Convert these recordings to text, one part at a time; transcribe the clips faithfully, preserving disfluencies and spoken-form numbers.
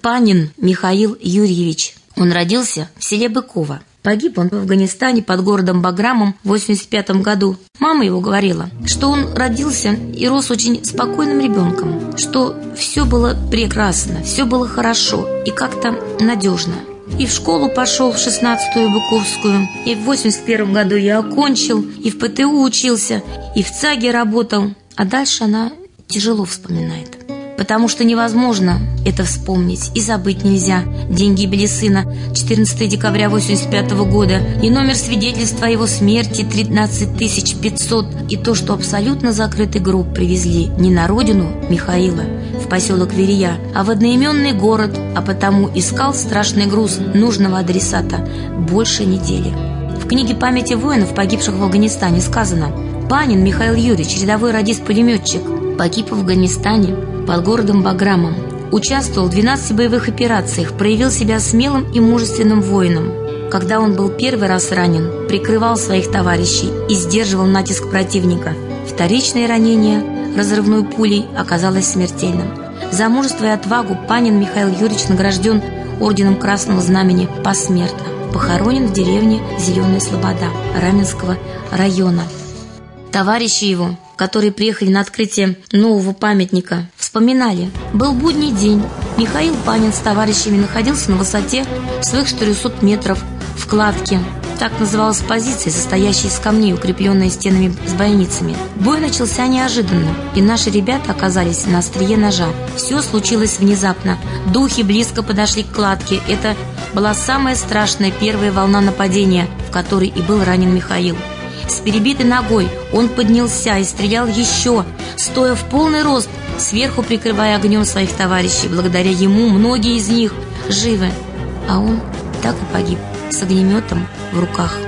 Панин Михаил Юрьевич. Он родился в селе Быково. Погиб он в Афганистане под городом Баграмом в восемьдесят пятом году. Мама его говорила, что он родился и рос очень спокойным ребенком, что все было прекрасно, все было хорошо и как-то надежно. И в школу пошел в шестнадцатую Быковскую, и в восемьдесят первом году я окончил, и в ПТУ учился, и в ЦАГе работал. А дальше она тяжело вспоминает. Потому что невозможно это вспомнить и забыть нельзя. День гибели сына четырнадцатого декабря восемьдесят пятого года и номер свидетельства о его смерти тринадцать тысяч пятьсот, и то, что абсолютно закрытый гроб привезли не на родину Михаила, в поселок Верия, а в одноименный город, а потому искал страшный груз нужного адресата больше недели. В книге памяти воинов, погибших в Афганистане, сказано: Панин Михаил Юрьевич, рядовой радист-пулеметчик, погиб в Афганистане под городом Баграмом. Участвовал в двенадцати боевых операциях, проявил себя смелым и мужественным воином. Когда он был первый раз ранен, прикрывал своих товарищей и сдерживал натиск противника. Вторичное ранение разрывной пулей оказалось смертельным. За мужество и отвагу Панин Михаил Юрьевич награжден орденом Красного Знамени посмертно. Похоронен в деревне Зеленая Слобода Раменского района. Товарищи его, которые приехали на открытие нового памятника, вспоминали: был будний день. Михаил Панин с товарищами находился на высоте своих четырехсот метров в кладке. Так называлась позиция, состоящая из камней, укрепленная стенами с бойницами. Бой начался неожиданно, и наши ребята оказались на острие ножа. Все случилось внезапно. Духи близко подошли к кладке. Это была самая страшная первая волна нападения, в которой и был ранен Михаил. С перебитой ногой он поднялся и стрелял еще, стоя в полный рост, сверху прикрывая огнем своих товарищей. Благодаря ему многие из них живы, а он так и погиб с огнеметом в руках.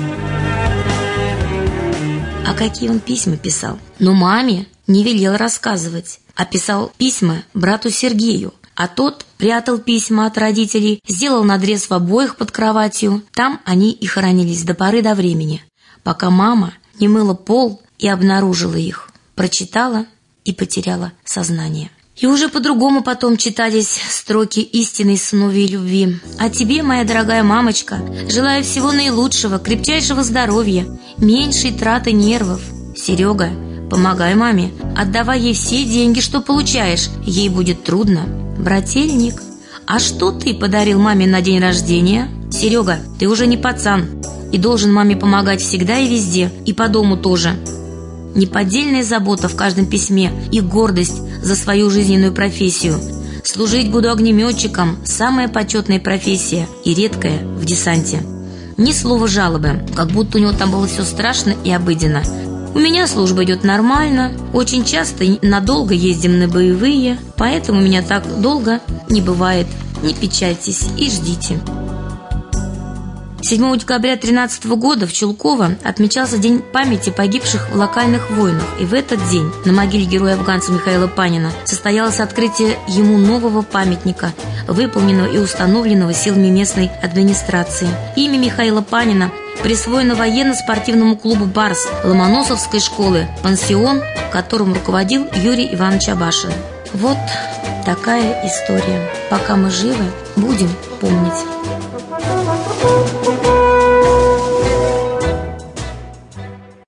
А какие он письма писал? Но маме не велел рассказывать, а писал письма брату Сергею. А тот прятал письма от родителей, сделал надрез в обоих под кроватью. Там они и хоронились до поры до времени, пока мама не мыла пол и обнаружила их, прочитала и потеряла сознание. И уже по-другому потом читались строки истинной сыновьей любви. «А тебе, моя дорогая мамочка, желаю всего наилучшего, крепчайшего здоровья, меньшей траты нервов. Серега, помогай маме, отдавай ей все деньги, что получаешь, ей будет трудно. Брательник, а что ты подарил маме на день рождения? Серега, ты уже не пацан и должен маме помогать всегда и везде, и по дому тоже». Неподдельная забота в каждом письме и гордость за свою жизненную профессию. Служить буду огнеметчиком – самая почетная профессия и редкая в десанте. Ни слова жалобы, как будто у него там было все страшно и обыденно. У меня служба идет нормально, очень часто и надолго ездим на боевые, поэтому меня так долго не бывает. Не печальтесь и ждите. седьмого декабря тринадцатого года в Чулково отмечался День памяти погибших в локальных войнах, и в этот день на могиле героя-афганца Михаила Панина состоялось открытие ему нового памятника, выполненного и установленного силами местной администрации. Имя Михаила Панина присвоено военно-спортивному клубу «Барс» Ломоносовской школы, пансион, которым руководил Юрий Иванович Абашин. Вот такая история. Пока мы живы, будем помнить. Thank you.